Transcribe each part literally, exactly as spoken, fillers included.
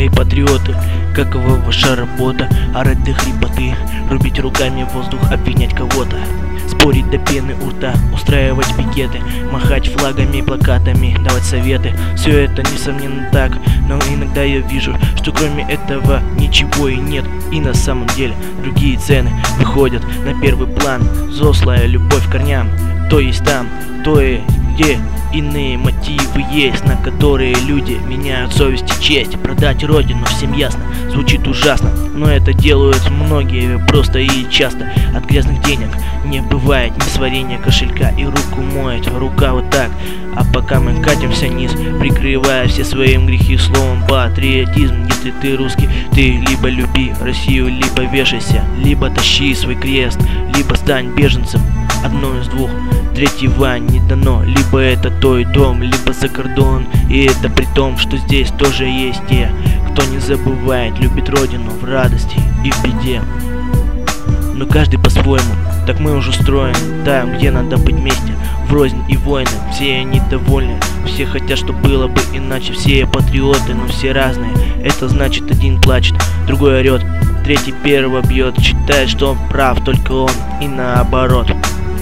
патриоты, какова ваша работа? Орать до хрипоты, рубить руками воздух, обвинять кого-то, спорить до пены у рта, устраивать пикеты, махать флагами, плакатами, давать советы. Все это несомненно так, но иногда я вижу, что кроме этого ничего и нет. И на самом деле другие цены выходят на первый план. Взрослая любовь к корням, то есть там, то и где иные мотивы есть, на которые люди меняют совесть и честь. Продать родину, всем ясно, звучит ужасно, но это делают многие просто и часто. От грязных денег не бывает ни сварения кошелька, и руку моет рука вот так. А пока мы катимся вниз, прикрывая все свои грехи словом патриотизм. Если ты русский, ты либо люби Россию, либо вешайся, либо тащи свой крест, либо стань беженцем. Одно из двух, третьего не дано. Либо это твой дом, либо за кордон. И это при том, что здесь тоже есть те, кто не забывает, любит родину в радости и в беде. Но каждый по-своему, так мы уже устроены. Там, где надо быть вместе, врознь и войны. Все они довольны, все хотят, чтобы было бы иначе. Все патриоты, но все разные. Это значит, один плачет, другой орет, третий первого бьет. Считает, что он прав, только он, и наоборот.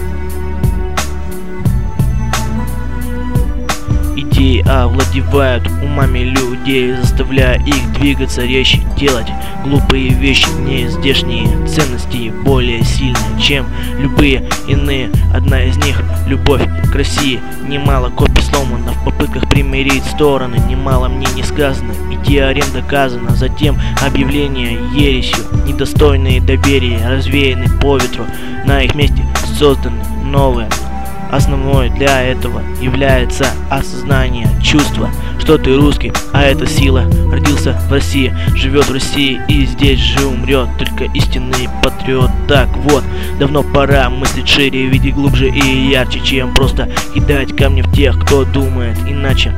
Идеи овладевают умами людей, заставляя их двигаться резче, делать глупые вещи. Не здешние ценности более сильные, чем любые иные. Одна из них — любовь к России. Немало копий сломано в попытках примирить стороны. Немало мне не сказано, и теорем доказано. Затем объявление ересью, недостойные доверия развеяны по ветру. На их месте созданы новые. Основной для этого является осознание, чувство, что ты русский, а это сила. Родился в России, живет в России и здесь же умрет. Только истинный патриот. Так вот, давно пора мыслить шире, видеть глубже и ярче, чем просто кидать камни в тех, кто думает иначе.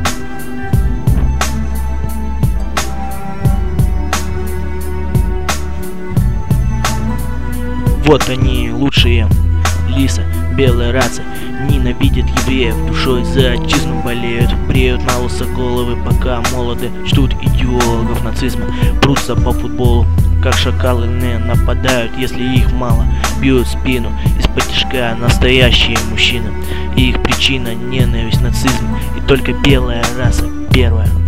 Вот они, лучшие лисы, белые расы, ненавидят евреев, душой за отчизну болеют, бреют на лысо головы, пока молоды, ждут идеологов нацизма, прутся по футболу, как шакалы, не нападают, если их мало, бьют в спину из-под тишка. Настоящие мужчины, и их причина — ненависть, нацизм, и только белая раса первая.